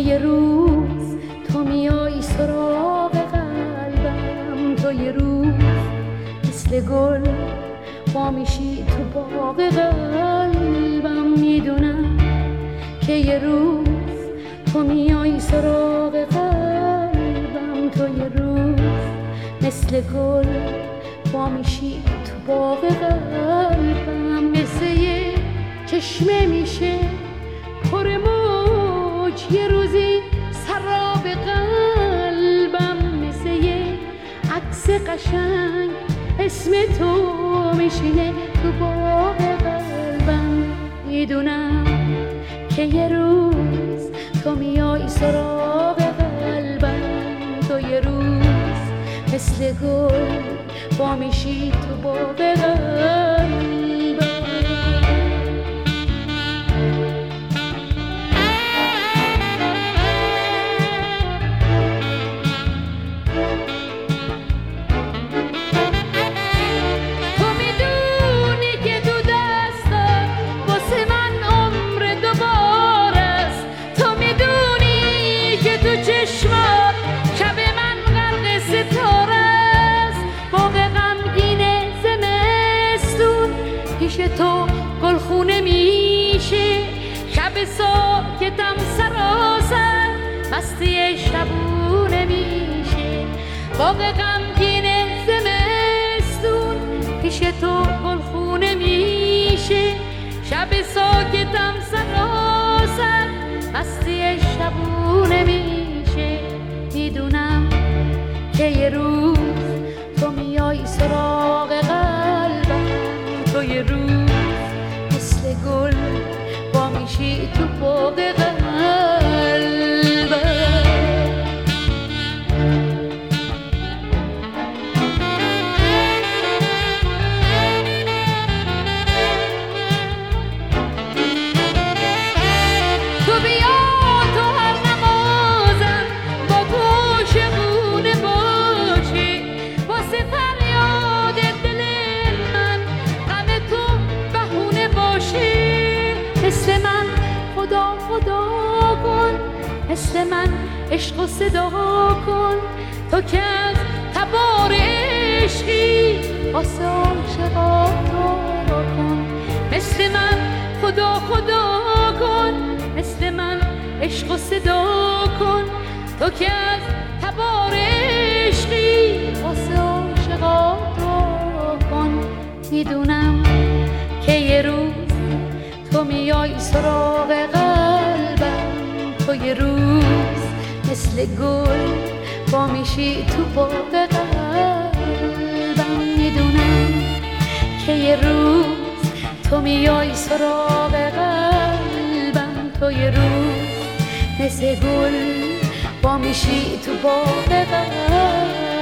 یه روز تو میای سراغ قلبم، تو یه روز مثل گل با میشی تو باغ قلبم. میدونم که یه روز تو میای سراغ قلبم، تو یه روز مثل گل با میشی تو باغ قلبم. مثل یه چشمه میشه پر موج یه روزی سراب قلبم، مثل یه عکس قشنگ اسم تو میشینه تو باغ قلبم. میدونم که یه روز تو میای سراغ قلبم، تو یه روز مثل گل با میشی تو باغ قلبم. تو گلخونه میشه شب ساکتم سراسر، مستی شبونه میشه باغ غمگین زمستون. پیش تو گلخونه میشه شب ساکتم سراسر، مستی شبونه میشه. میدونم که یه روز تو میای سراغ قلبم، تو یه روز مثل گل با میشی تو باغ قلبم. تو بیا تو هر نمازم با تو شبونه باشی، واسه فریاد دل من غم تو بهونه باشی. مثل من خدا خدا کن، مثل من عشق و صدا کن، تو که از تبار عشقی واسه عاشقا دعا کن. مثل من خدا خدا کن، مثل من عشق و صدا کن، تو که از تبار عشقی واسه عاشقا دعا کن. میدونم که یه روز تو میای سراغ قلبم، تو یه روز مثل گل با میشی تو باغ قلبم. میدونم که یه روز تو میای سراغ قلبم، تو یه روز مثل گل با میشی تو باغ قلبم.